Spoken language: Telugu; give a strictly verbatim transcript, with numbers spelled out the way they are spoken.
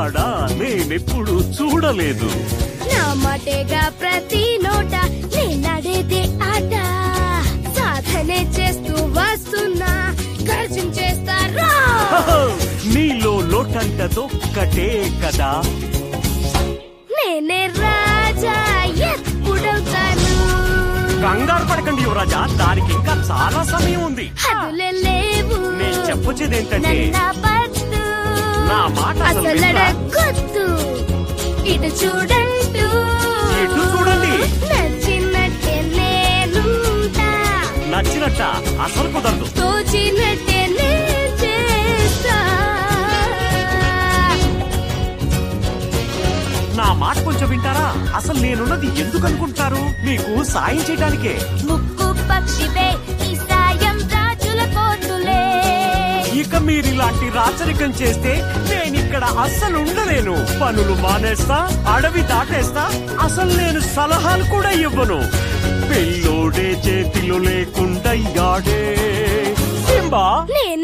తేడా నేనెప్పుడు చూడలేదు. నా మాటేగా ప్రతి నోట నేనడేదే ఆట. సాధనే చేస్తూ వస్తున్నా ఖర్చు చేస్తారా? నీలో లోటంటదొక్కటే కదా. నేనే రాజా ఎప్పుడవుతాను. కంగారు పడకండి యువరాజా, దానికి ఇంకా చాలా సమయం ఉంది. హద్దులే లేవు. నేను చెప్పొచ్చేదేంటంటే నా మాట అసలడగొద్దు. ఇటు చూడంటూ ఇటు చూడండి. నచ్చినట్టే నేనుంటా. నచ్చినట్ట అసలు కుదరదు. తోచినట్టే నేను చేస్తా. నా మాట కొంచెం వింటారా? అసలు నేనున్నది ఎందుకు అనుకుంటారు? మీకు సాయం చేయడానికే. ముక్కు పక్షివే ఈ సాయం రాజుల కోతులే. ఇక మీరిలాంటి రాచరికం చేస్తే నేనిక్కడ అస్సలు ఉండలేను. పనులు మానేస్తా, అడవి దాటేస్తా. అసలు నేను సలహాలు కూడా ఇవ్వను. పెళ్ళోడే చేతిలో లేకుండా యాడే సింబా.